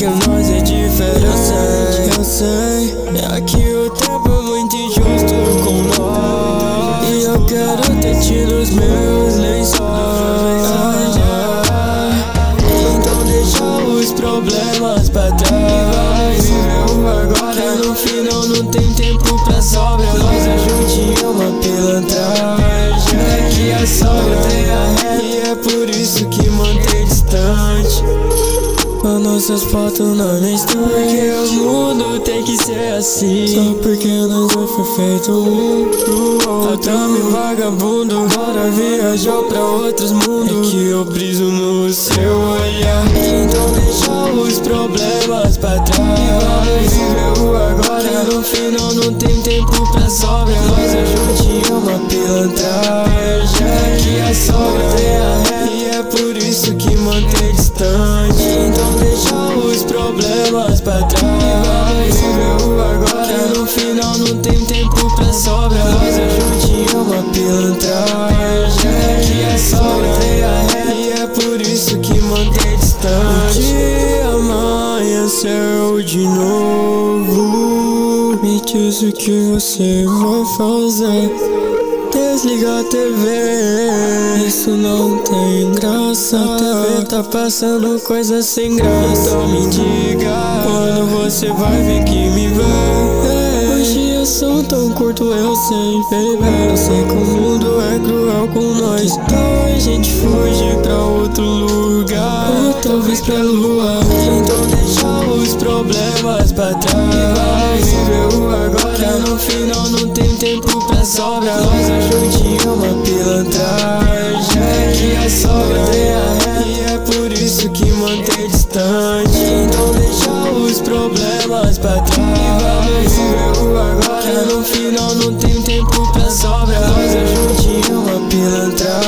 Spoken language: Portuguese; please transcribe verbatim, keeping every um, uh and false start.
que nós é diferente. Eu sei, eu sei, é que o tempo é muito injusto com nós. E eu quero ter tido os meus lençóis. Então deixa os problemas pra trás. Viver o agora, que no final não tem tempo pra sobra. Nós ajude uma pilantragem. É que a sogra tem a ré, e é por isso que mantém distante as nossas fotos na minha estante. Porque o mundo tem que ser assim, só porque nós dois foi feito um pro outro. Adame vagabundo, agora viajou pra outros mundos. É que eu briso no seu olhar. Então deixa os problemas pra trás. Viver o agora, que no final não tem tempo pra sobra. Nós ajude uma pilantragem. É que a sogra tem a ré, e é por isso que mantém distante. Então deixa os problemas pra trás. Viver o agora, que no final não tem tempo pra sobra. Nós ajude uma pilantragem. É que a sogra tem a ré, e é por isso que mantém distante. O dia amanheceu de novo. Me diz o que você vai fazer. Desliga a T V, isso não tem graça. A T V tá passando coisas sem graça. Então me diga quando você vai vir que me vê. Os dias são tão curtos, eu sei, baby. Eu sei que o mundo é cruel com nós. Então a gente fuge pra outro lugar, ou talvez pra lua. Então deixa os problemas pra trás. Viver o agora, que no final não tem tempo pra sobra. Nós ajude uma pilantragem. É que a sogra tem a ré, e é por isso que mantém distante. Então deixa os problemas pra trás. Viver o agora, que no final não tem tempo pra sobra. Nós ajude uma pilantragem.